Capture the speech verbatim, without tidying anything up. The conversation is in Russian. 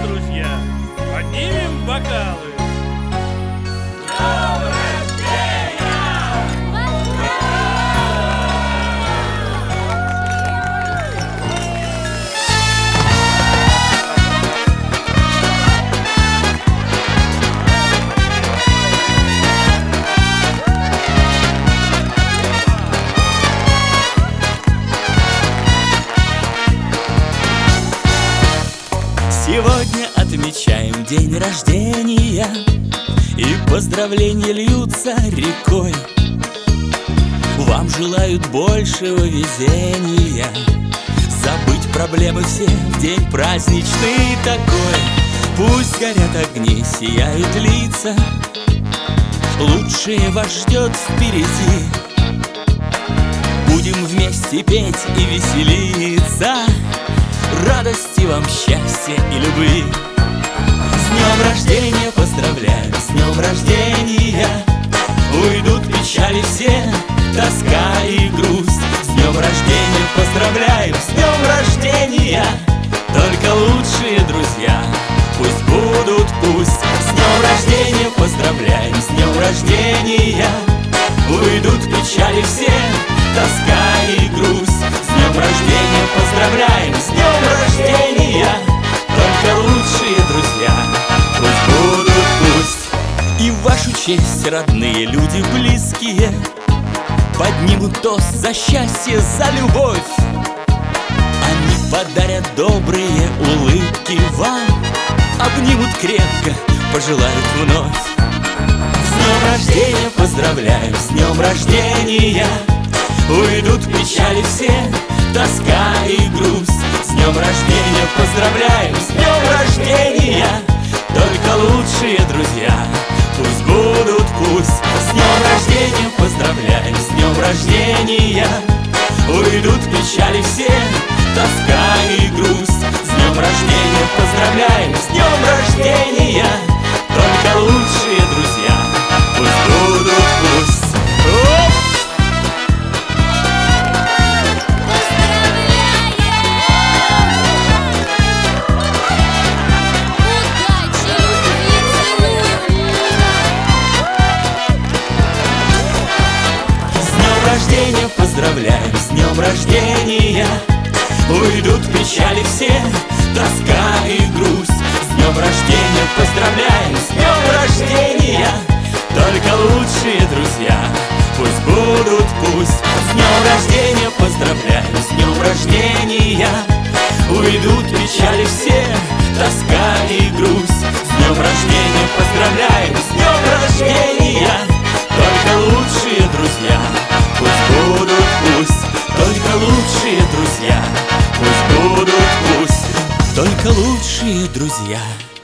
друзья, поднимем бокалы. Сегодня отмечаем день рождения, и поздравления льются рекой. Вам желают большего везения, забыть проблемы все в день праздничный такой. Пусть горят огни, сияют лица, лучшее вас ждет впереди. Будем вместе петь и веселиться, радости вам, счастья и любви. С днем рождения поздравляем, с днем рождения. Уйдут печали все, тоска и грусть. С днем рождения поздравляем, с днем рождения. Только лучшие друзья пусть будут, пусть. С днем рождения поздравляем, с днем рождения. Уйдут печали все, тоска и грусть. С днем рождения поздравляем, с днем рождения. Только лучшие друзья пусть будут, пусть. И в вашу честь родные люди близкие поднимут тост за счастье, за любовь. Они подарят добрые улыбки вам, обнимут крепко, пожелают вновь. С днем рождения поздравляем, с днем рождения. Уйдут печали все, тоска и грусть. С днем рождения поздравляем, с днем рождения. Только лучшие друзья пусть будут, пусть. С днем рождения поздравляем, с днем рождения. Уйдут печали все, тоска и грусть. С днем рождения поздравляем, с днем рождения. Только лучшие друзья пусть будут, пусть. Оп! Поздравляем, с днем рождения. Уйдут печали все, тоска и грусть. С днем рождения поздравляем, с днем рождения. Только лучшие друзья пусть будут, пусть. С днем рождения поздравляем, с днем рождения. Уйдут печали все, тоска и грусть. С днем рождения поздравляем, с днем рождения. Только лучшие друзья пусть будут, пусть. Только лучшие друзья пусть будут, пусть. Только лучшие друзья